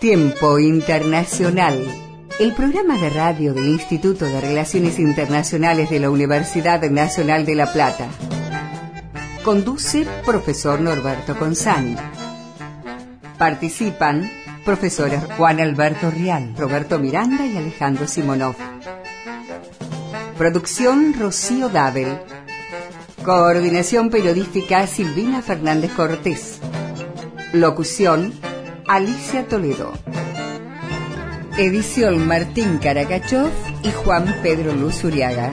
Tiempo Internacional, el programa de radio del Instituto de Relaciones Internacionales de la Universidad Nacional de La Plata. Conduce profesor Norberto Consani. Participan profesores Juan Alberto Rial, Roberto Miranda y Alejandro Simonov. Producción Rocío Dabel. Coordinación periodística Silvina Fernández Cortés. Locución Alicia Toledo. Edición Martín Caracachov y Juan Pedro Luz Uriaga.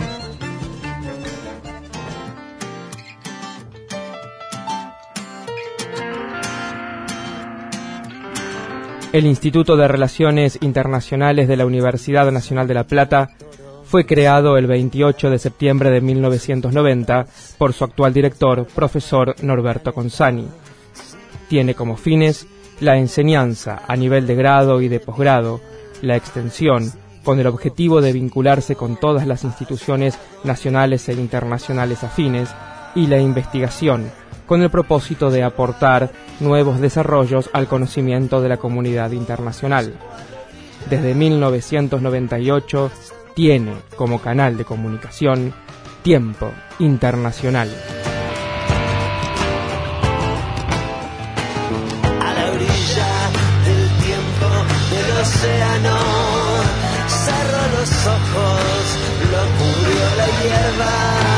El Instituto de Relaciones Internacionales de la Universidad Nacional de La Plata fue creado el 28 de septiembre de 1990 por su actual director, profesor Norberto Consani. Tiene como fines la enseñanza a nivel de grado y de posgrado, la extensión, con el objetivo de vincularse con todas las instituciones nacionales e internacionales afines, y la investigación, con el propósito de aportar nuevos desarrollos al conocimiento de la comunidad internacional. Desde 1998 tiene como canal de comunicación Tiempo Internacional. Océano, cerró los ojos, lo cubrió la hierba.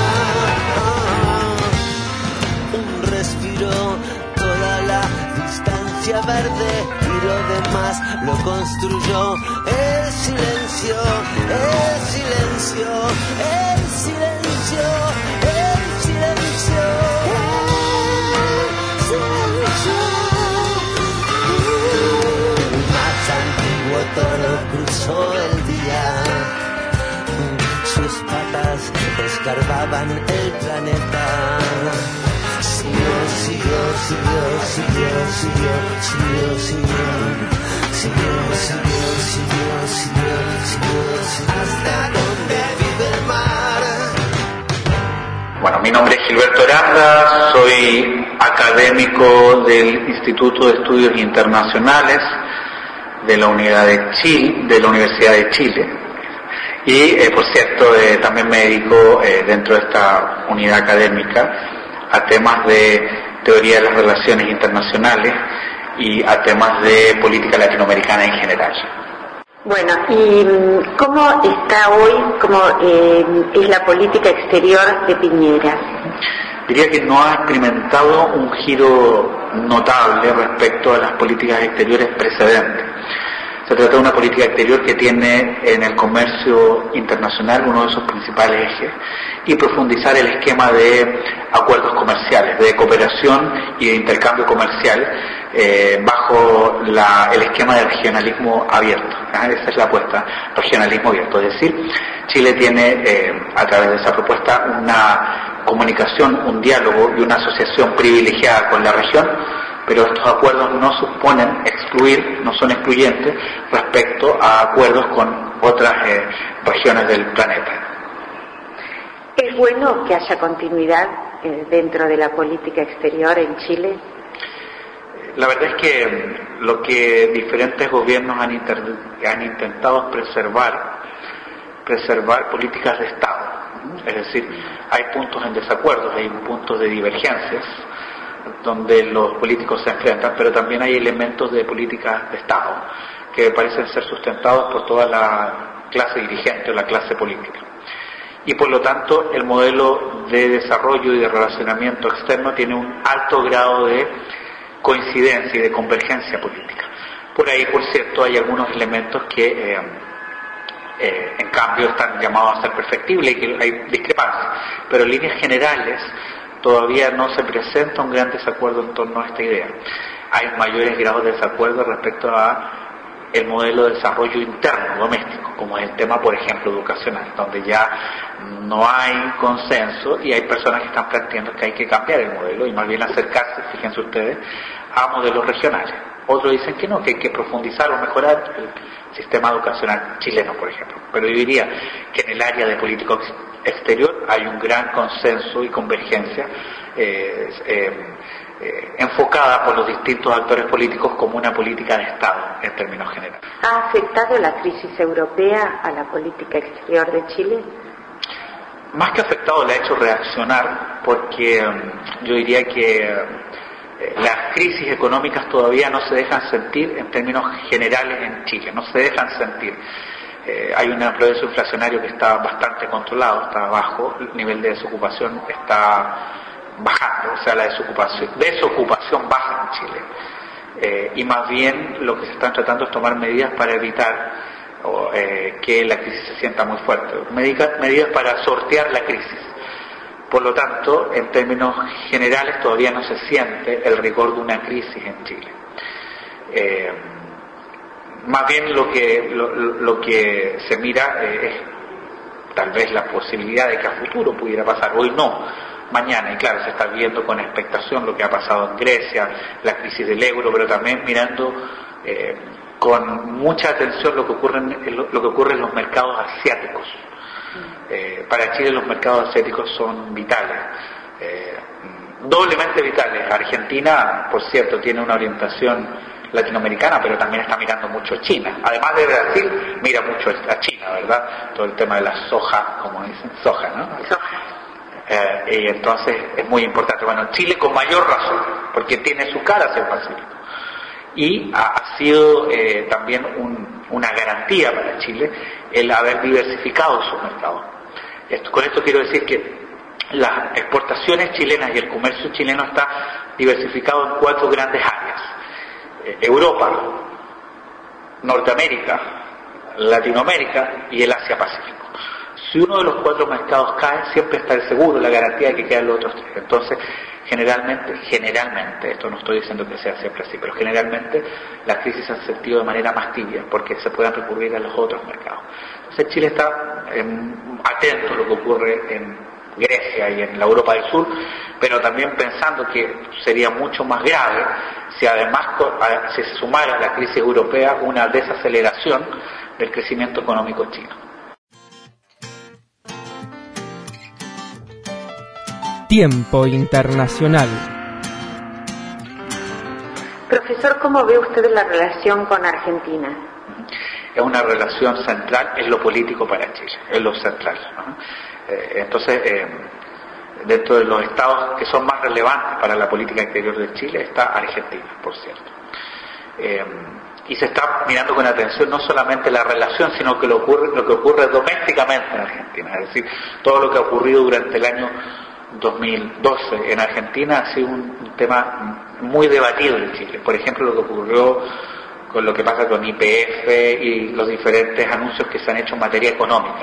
Un respiro, toda la distancia verde y lo demás lo construyó. El silencio, el silencio, el silencio, el silencio, el silencio. Toro cruzó el día, sus patas escarbaban el planeta. Siguió, siguió, siguió, siguió, siguió, siguió, siguió, siguió, siguió, siguió, siguió, siguió, hasta donde vive el mar. Bueno, mi nombre es Gilberto Aranda, soy académico del Instituto de Estudios Internacionales de la Universidad de Chile y por cierto también me dedico dentro de esta unidad académica a temas de teoría de las relaciones internacionales y a temas de política latinoamericana en general. Bueno, ¿y cómo está hoy, es la política exterior de Piñera? Diría que no ha experimentado un giro notable respecto a las políticas exteriores precedentes. Se trata de una política exterior que tiene en el comercio internacional uno de sus principales ejes y profundizar el esquema de acuerdos comerciales, de cooperación y de intercambio comercial bajo el esquema de regionalismo abierto. Esa es la apuesta, regionalismo abierto. Es decir, Chile tiene a través de esa propuesta una comunicación, un diálogo y una asociación privilegiada con la región, pero estos acuerdos no suponen excluir, no son excluyentes respecto a acuerdos con otras regiones del planeta. ¿Es bueno que haya continuidad dentro de la política exterior en Chile? La verdad es que lo que diferentes gobiernos han intentado es preservar políticas de Estado. Es decir, hay puntos en desacuerdo, hay puntos de divergencias donde los políticos se enfrentan, pero también hay elementos de políticas de Estado que parecen ser sustentados por toda la clase dirigente o la clase política. Y por lo tanto, el modelo de desarrollo y de relacionamiento externo tiene un alto grado de coincidencia y de convergencia política. Por ahí, por cierto, hay algunos elementos que en cambio están llamados a ser perfectibles y que hay discrepancias, pero en líneas generales todavía no se presenta un gran desacuerdo en torno a esta idea. Hay mayores grados de desacuerdo respecto a el modelo de desarrollo interno, doméstico, como es el tema, por ejemplo, educacional, donde ya no hay consenso y hay personas que están planteando que hay que cambiar el modelo y más bien acercarse, fíjense ustedes, a modelos regionales. Otros dicen que no, que hay que profundizar o mejorar el sistema educacional chileno, por ejemplo. Pero yo diría que en el área de política exterior hay un gran consenso y convergencia enfocada por los distintos actores políticos como una política de Estado en términos generales. ¿Ha afectado la crisis europea a la política exterior de Chile? Más que afectado, le ha hecho reaccionar, porque yo diría que las crisis económicas todavía no se dejan sentir en términos generales en Chile, no se dejan sentir. Hay un proceso inflacionario que está bastante controlado, está bajo, el nivel de desocupación está bajando, o sea, la desocupación baja en Chile. Y más bien lo que se están tratando es tomar medidas para evitar que la crisis se sienta muy fuerte, medidas para sortear la crisis. Por lo tanto, en términos generales todavía no se siente el rigor de una crisis en Chile. Más bien lo que se mira es tal vez la posibilidad de que a futuro pudiera pasar, hoy no, mañana, y claro, se está viendo con expectación lo que ha pasado en Grecia, la crisis del euro, pero también mirando con mucha atención lo que ocurre en los mercados asiáticos. Para Chile los mercados asiáticos son vitales, doblemente vitales. Argentina, por cierto, tiene una orientación latinoamericana, pero también está mirando mucho a China. Además de Brasil, mira mucho a China, ¿verdad? Todo el tema de la soja, como dicen, soja, ¿no? Y entonces es muy importante. Bueno, Chile con mayor razón, porque tiene su cara hacia el Pacífico. Y ha sido también una garantía para Chile el haber diversificado sus mercados. Con esto quiero decir que las exportaciones chilenas y el comercio chileno está diversificado en 4 grandes áreas: Europa, Norteamérica, Latinoamérica y el Asia-Pacífico. Si uno de los 4 mercados cae, siempre está el seguro, la garantía de que quedan los otros 3. Entonces, generalmente, esto no estoy diciendo que sea siempre así, pero generalmente las crisis se han sentido de manera más tibia porque se pueden recurrir a los otros mercados. Entonces Chile está atento a lo que ocurre en Grecia y en la Europa del Sur, pero también pensando que sería mucho más grave si además si se sumara a la crisis europea una desaceleración del crecimiento económico chino. Tiempo internacional. Profesor, ¿cómo ve usted la relación con Argentina? Es una relación central en lo político para Chile, es lo central, ¿no? Entonces, dentro de los estados que son más relevantes para la política exterior de Chile está Argentina, por cierto. Y se está mirando con atención no solamente la relación, sino que lo que ocurre domésticamente en Argentina, es decir, todo lo que ha ocurrido durante el año 2012 en Argentina ha sido un tema muy debatido en Chile. Por ejemplo, lo que ocurrió con lo que pasa con YPF y los diferentes anuncios que se han hecho en materia económica.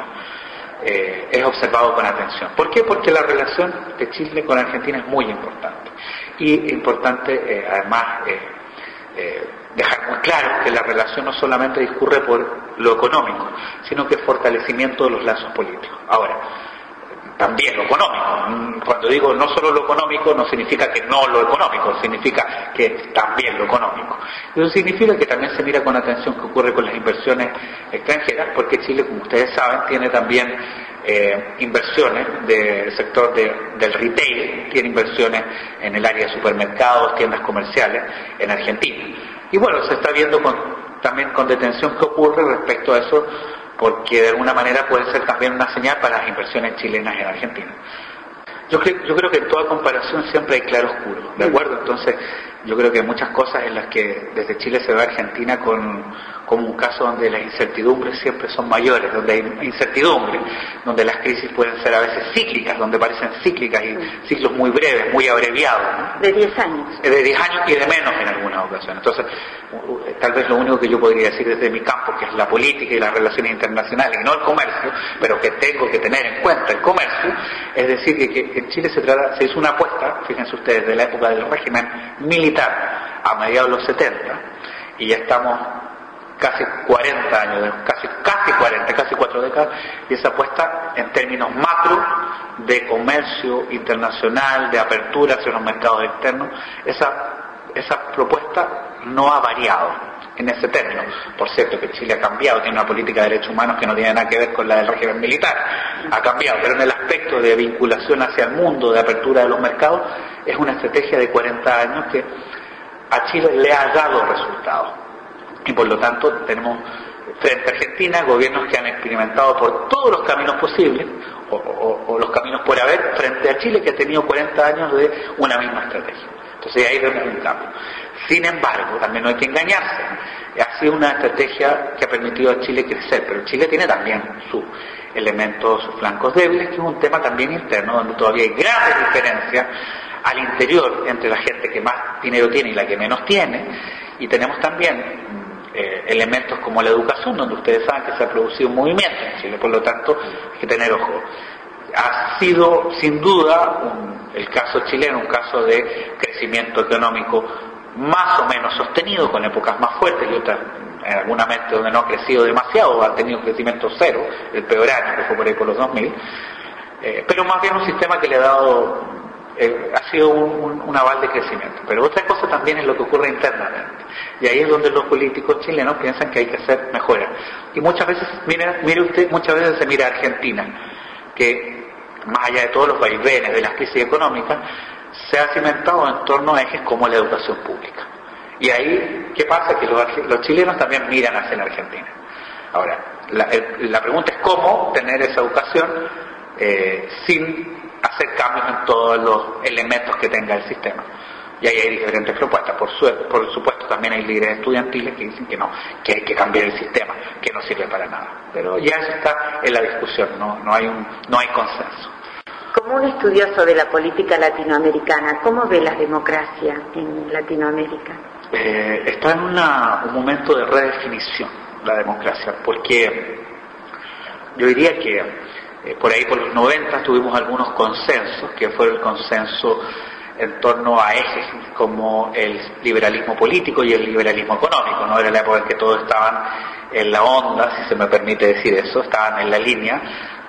Es observado con atención. ¿Por qué? Porque la relación de Chile con Argentina es muy importante. Y importante, además, dejar muy claro que la relación no solamente discurre por lo económico, sino que es fortalecimiento de los lazos políticos. Ahora, también lo económico. Cuando digo no solo lo económico, no significa que no lo económico, significa que también lo económico. Eso significa que también se mira con atención qué ocurre con las inversiones extranjeras, porque Chile, como ustedes saben, tiene también inversiones del sector del retail, tiene inversiones en el área de supermercados, tiendas comerciales en Argentina. Y bueno, se está viendo también con detención qué ocurre respecto a eso, porque de alguna manera puede ser también una señal para las inversiones chilenas en Argentina. Yo creo que en toda comparación siempre hay claro oscuro, ¿de acuerdo? Entonces, yo creo que hay muchas cosas en las que desde Chile se ve a Argentina como un caso donde las incertidumbres siempre son mayores, donde hay incertidumbre, donde las crisis pueden ser a veces cíclicas, donde parecen cíclicas y ciclos muy breves, muy abreviados, ¿no? De 10 años. De 10 años y de menos en algunas ocasiones. Entonces, tal vez lo único que yo podría decir desde mi campo, que es la política y las relaciones internacionales, y no el comercio, pero que tengo que tener en cuenta el comercio, es decir, que en Chile se hizo una apuesta, fíjense ustedes, de la época del régimen militar a mediados de los 70, y ya estamos casi 40 años, casi 4 décadas, y esa apuesta en términos macro de comercio internacional, de apertura hacia los mercados externos, esa propuesta no ha variado en ese término. Por cierto que Chile ha cambiado, tiene una política de derechos humanos que no tiene nada que ver con la del régimen militar, ha cambiado, pero en el aspecto de vinculación hacia el mundo, de apertura de los mercados, es una estrategia de 40 años que a Chile le ha dado resultados. Y por lo tanto tenemos frente a Argentina gobiernos que han experimentado por todos los caminos posibles, o los caminos por haber, frente a Chile, que ha tenido 40 años de una misma estrategia. Entonces ahí vemos un cambio. Sin embargo, también no hay que engañarse, ha sido una estrategia que ha permitido a Chile crecer, pero Chile tiene también sus elementos, sus flancos débiles, que es un tema también interno, donde todavía hay grandes diferencias al interior entre la gente que más dinero tiene y la que menos tiene, y tenemos también elementos como la educación, donde ustedes saben que se ha producido un movimiento en Chile, por lo tanto hay que tener ojo. Ha sido sin duda el caso chileno un caso de crecimiento económico más o menos sostenido, con épocas más fuertes y otras en alguna mente donde no ha crecido demasiado, ha tenido crecimiento cero, el peor año que fue por ahí por los 2000, pero más bien un sistema que le ha dado ha sido un aval de crecimiento. Pero otra cosa también es lo que ocurre internamente, y ahí es donde los políticos chilenos piensan que hay que hacer mejoras, y muchas veces, mire usted, muchas veces se mira a Argentina, que más allá de todos los vaivenes de las crisis económicas, se ha cimentado en torno a ejes como la educación pública. Y ahí, ¿qué pasa? Que los chilenos también miran hacia la Argentina. Ahora, la pregunta es cómo tener esa educación sin hacer cambios en todos los elementos que tenga el sistema. Y ahí hay diferentes propuestas. Por supuesto también hay líderes estudiantiles que dicen que no, que hay que cambiar el sistema, que no sirve para nada. Pero ya eso está en la discusión, no hay consenso. Como un estudioso de la política latinoamericana, ¿cómo ve la democracia en Latinoamérica? Está en un momento de redefinición la democracia, porque yo diría que por ahí por los 90 tuvimos algunos consensos, que fue el consenso en torno a ejes como el liberalismo político y el liberalismo económico, ¿no? Era la época en que todos estaban en la onda, si se me permite decir eso, estaban en la línea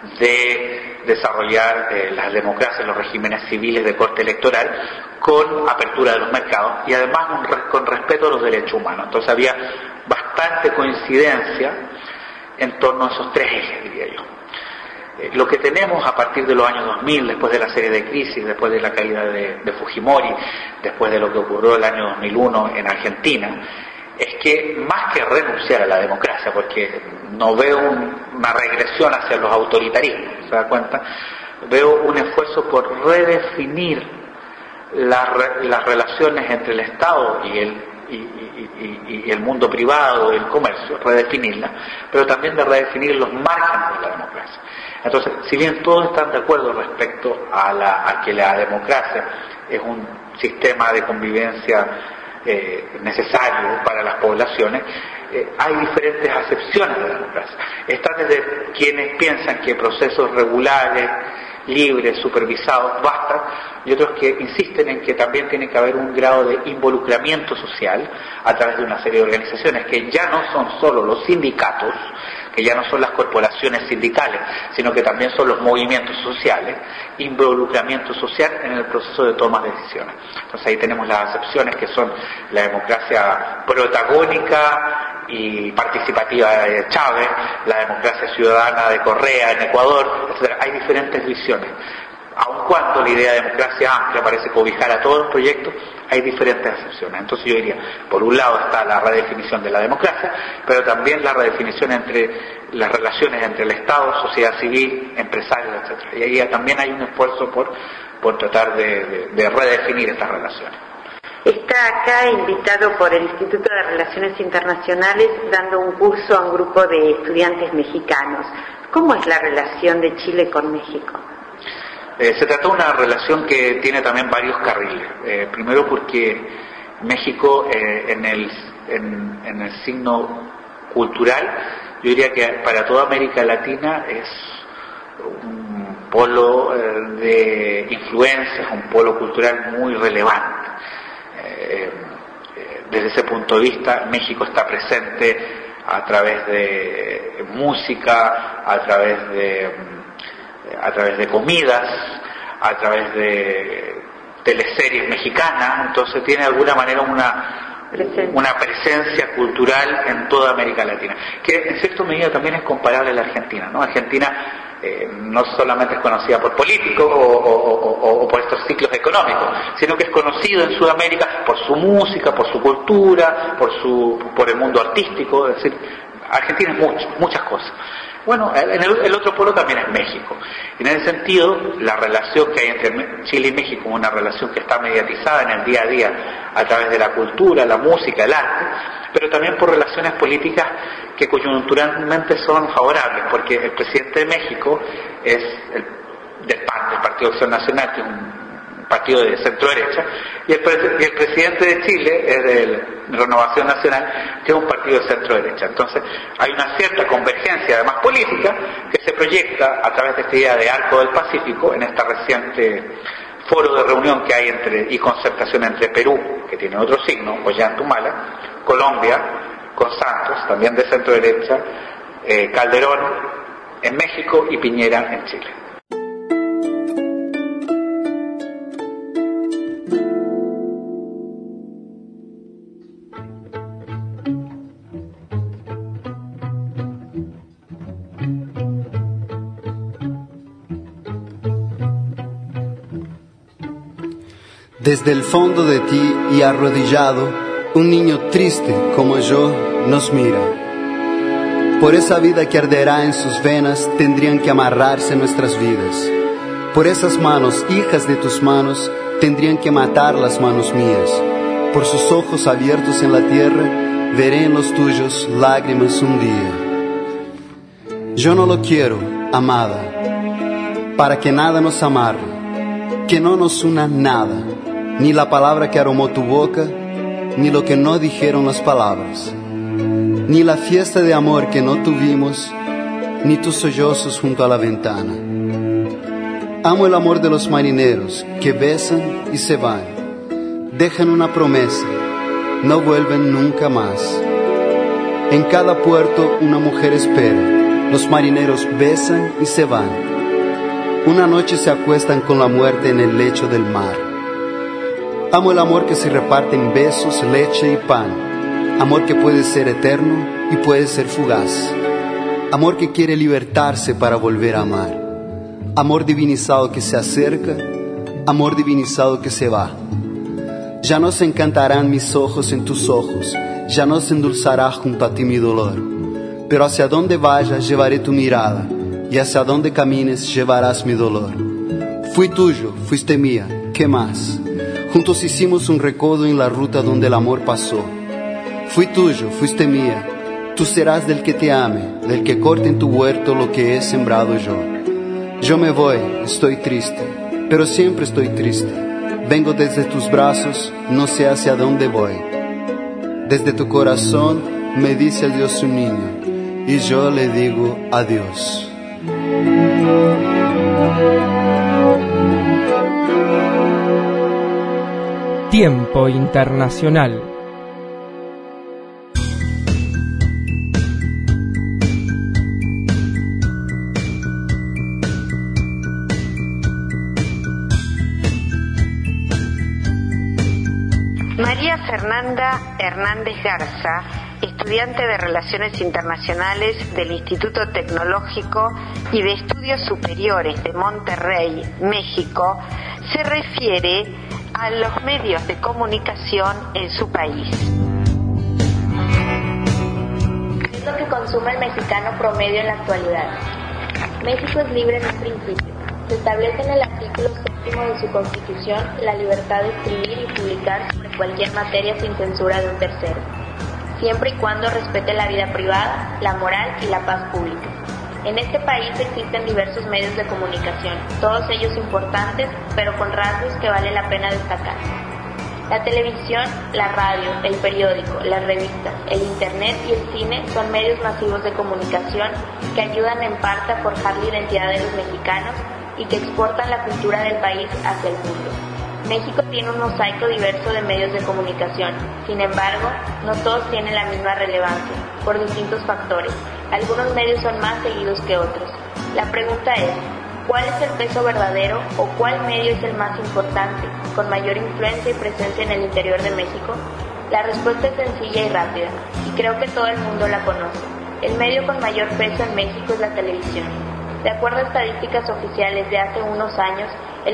de desarrollar las democracias, los regímenes civiles de corte electoral con apertura de los mercados y además con respeto a los derechos humanos. Entonces había bastante coincidencia en torno a esos tres ejes, diría yo. Lo que tenemos a partir de los años 2000, después de la serie de crisis, después de la caída de Fujimori, después de lo que ocurrió el año 2001 en Argentina, es que más que renunciar a la democracia, porque no veo una regresión hacia los autoritarismos, ¿se da cuenta? Veo un esfuerzo por redefinir las relaciones entre el Estado y el mundo privado, el comercio, redefinirla, pero también de redefinir los márgenes de la democracia. Entonces, si bien todos están de acuerdo respecto a que la democracia es un sistema de convivencia necesario para las poblaciones, hay diferentes acepciones de la democracia. Están desde quienes piensan que procesos regulares, libres, supervisados, bastan, y otros que insisten en que también tiene que haber un grado de involucramiento social a través de una serie de organizaciones que ya no son solo los sindicatos, que ya no son las corporaciones sindicales, sino que también son los movimientos sociales, involucramiento social en el proceso de toma de decisiones. Entonces ahí tenemos las acepciones que son la democracia protagónica y participativa de Chávez, la democracia ciudadana de Correa en Ecuador, etc. Hay diferentes visiones. Aun cuando la idea de democracia amplia parece cobijar a todos los proyectos, hay diferentes acepciones. Entonces yo diría, por un lado está la redefinición de la democracia, pero también la redefinición entre las relaciones entre el Estado, sociedad civil, empresarios, etc. Y ahí también hay un esfuerzo por tratar de redefinir estas relaciones. Está acá invitado por el Instituto de Relaciones Internacionales dando un curso a un grupo de estudiantes mexicanos. ¿Cómo es la relación de Chile con México? Se trata de una relación que tiene también varios carriles. Primero porque México en el signo cultural, yo diría que para toda América Latina es un polo de influencias, un polo cultural muy relevante. Desde ese punto de vista, México está presente a través de música, a través de comidas, a través de teleseries mexicanas. Entonces tiene de alguna manera una presencia cultural en toda América Latina, que en cierta medida también es comparable a la Argentina, ¿no? Argentina no solamente es conocida por políticos o por estos ciclos económicos, sino que es conocido en Sudamérica por su música, por su cultura, por el mundo artístico. Es decir, Argentina es muchas cosas. Bueno, el otro polo también es México. En ese sentido, la relación que hay entre Chile y México es una relación que está mediatizada en el día a día a través de la cultura, la música, el arte, pero también por relaciones políticas que coyunturalmente son favorables, porque el presidente de México es del PAN, del Partido Acción Nacional, que es un partido de centro derecha, y el presidente de Chile es de Renovación Nacional, que es un partido de centro derecha. Entonces hay una cierta convergencia además política que se proyecta a través de esta idea de Arco del Pacífico en esta reciente foro de reunión que hay y concertación entre Perú, que tiene otro signo, Ollantaytamala, Colombia con Santos, también de centro derecha, Calderón en México y Piñera en Chile. Desde el fondo de ti y arrodillado, un niño triste como yo nos mira. Por esa vida que arderá en sus venas tendrían que amarrarse nuestras vidas. Por esas manos, hijas de tus manos, tendrían que matar las manos mías. Por sus ojos abiertos en la tierra, veré en los tuyos lágrimas un día. Yo no lo quiero, amada, para que nada nos amarre, que no nos una nada. Ni la palabra que aromó tu boca, ni lo que no dijeron las palabras, ni la fiesta de amor que no tuvimos, ni tus sollozos junto a la ventana. Amo el amor de los marineros que besan y se van, dejan una promesa, no vuelven nunca más. En cada puerto una mujer espera, los marineros besan y se van. Una noche se acuestan con la muerte en el lecho del mar. Amo el amor que se reparte en besos, leche y pan. Amor que puede ser eterno y puede ser fugaz. Amor que quiere libertarse para volver a amar. Amor divinizado que se acerca, amor divinizado que se va. Ya no se encantarán mis ojos en tus ojos, ya no se endulzará junto a ti mi dolor. Pero hacia donde vayas llevaré tu mirada, y hacia donde camines llevarás mi dolor. Fui tuyo, fuiste mía, ¿qué más? Juntos hicimos un recodo en la ruta donde el amor pasó. Fui tuyo, fuiste mía. Tú serás del que te ame, del que corte en tu huerto lo que he sembrado yo. Yo me voy, estoy triste, pero siempre estoy triste. Vengo desde tus brazos, no sé hacia dónde voy. Desde tu corazón me dice adiós un niño, y yo le digo adiós. Tiempo internacional. María Fernanda Hernández Garza, estudiante de Relaciones Internacionales del Instituto Tecnológico y de Estudios Superiores de Monterrey, México, se refiere a los medios de comunicación en su país. Es lo que consume el mexicano promedio en la actualidad. México es libre en un principio. Se establece en el artículo 7 de su Constitución la libertad de escribir y publicar sobre cualquier materia sin censura de un tercero, siempre y cuando respete la vida privada, la moral y la paz pública. En este país existen diversos medios de comunicación, todos ellos importantes, pero con rasgos que vale la pena destacar. La televisión, la radio, el periódico, las revistas, el internet y el cine son medios masivos de comunicación que ayudan en parte a forjar la identidad de los mexicanos y que exportan la cultura del país hacia el mundo. México tiene un mosaico diverso de medios de comunicación, sin embargo, no todos tienen la misma relevancia, por distintos factores. Algunos medios son más seguidos que otros. La pregunta es, ¿cuál es el peso verdadero o cuál medio es el más importante, con mayor influencia y presencia en el interior de México? La respuesta es sencilla y rápida, y creo que todo el mundo la conoce. El medio con mayor peso en México es la televisión. De acuerdo a estadísticas oficiales de hace unos años, el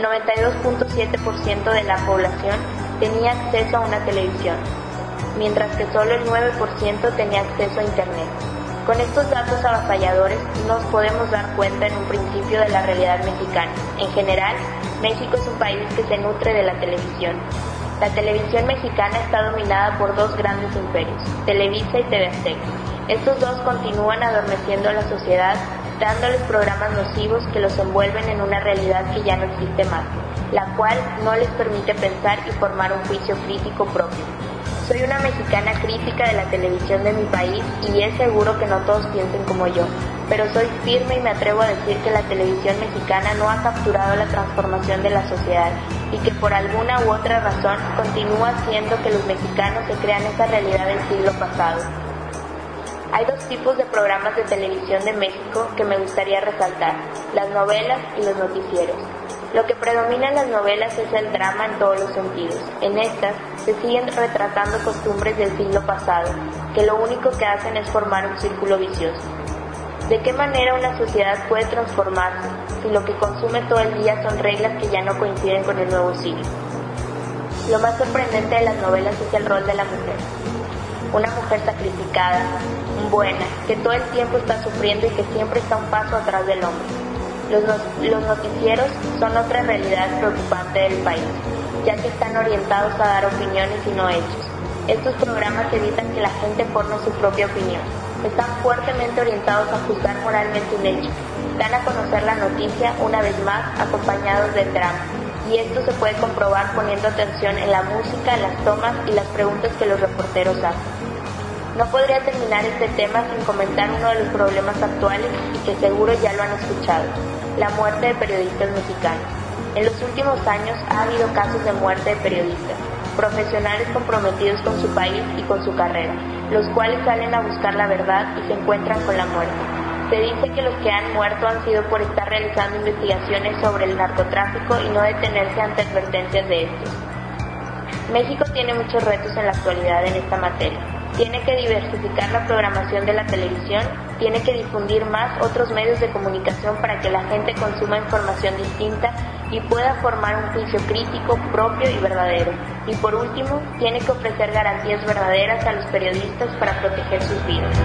92.7% de la población tenía acceso a una televisión, mientras que solo el 9% tenía acceso a Internet. Con estos datos avasalladores nos podemos dar cuenta en un principio de la realidad mexicana. En general, México es un país que se nutre de la televisión. La televisión mexicana está dominada por dos grandes imperios, Televisa y TV Azteca. Estos dos continúan adormeciendo a la sociedad, dándoles programas nocivos que los envuelven en una realidad que ya no existe más, la cual no les permite pensar y formar un juicio crítico propio. Soy una mexicana crítica de la televisión de mi país y es seguro que no todos piensen como yo, pero soy firme y me atrevo a decir que la televisión mexicana no ha capturado la transformación de la sociedad y que por alguna u otra razón continúa haciendo que los mexicanos se crean esa realidad del siglo pasado. Hay dos tipos de programas de televisión de México que me gustaría resaltar, las novelas y los noticieros. Lo que predomina en las novelas es el drama en todos los sentidos. En estas se siguen retratando costumbres del siglo pasado, que lo único que hacen es formar un círculo vicioso. ¿De qué manera una sociedad puede transformarse si lo que consume todo el día son reglas que ya no coinciden con el nuevo siglo? Lo más sorprendente de las novelas es el rol de la mujer. Una mujer sacrificada, buena, que todo el tiempo está sufriendo y que siempre está un paso atrás del hombre. Los noticieros son otra realidad preocupante del país, ya que están orientados a dar opiniones y no hechos. Estos programas evitan que la gente forme su propia opinión. Están fuertemente orientados a juzgar moralmente un hecho. Dan a conocer la noticia una vez más acompañados del drama. Y esto se puede comprobar poniendo atención en la música, las tomas y las preguntas que los reporteros hacen. No podría terminar este tema sin comentar uno de los problemas actuales y que seguro ya lo han escuchado, la muerte de periodistas mexicanos. En los últimos años ha habido casos de muerte de periodistas, profesionales comprometidos con su país y con su carrera, los cuales salen a buscar la verdad y se encuentran con la muerte. Se dice que los que han muerto han sido por estar realizando investigaciones sobre el narcotráfico y no detenerse ante advertencias de estos. México tiene muchos retos en la actualidad en esta materia. Tiene que diversificar la programación de la televisión, tiene que difundir más otros medios de comunicación para que la gente consuma información distinta y pueda formar un juicio crítico, propio y verdadero. Y por último, tiene que ofrecer garantías verdaderas a los periodistas para proteger sus vidas.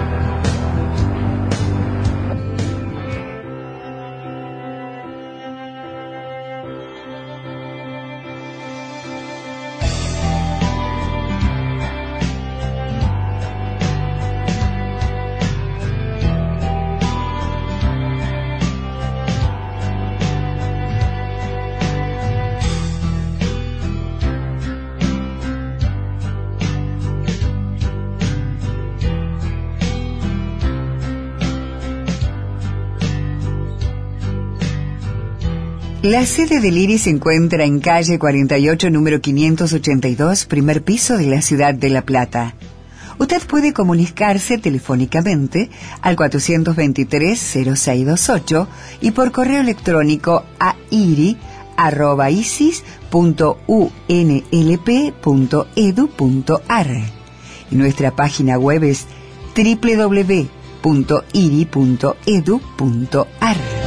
La sede del IRI se encuentra en calle 48, número 582, primer piso de la ciudad de La Plata. Usted puede comunicarse telefónicamente al 423-0628 y por correo electrónico a iri@isis.unlp.edu.ar. Y nuestra página web es www.iri.edu.ar.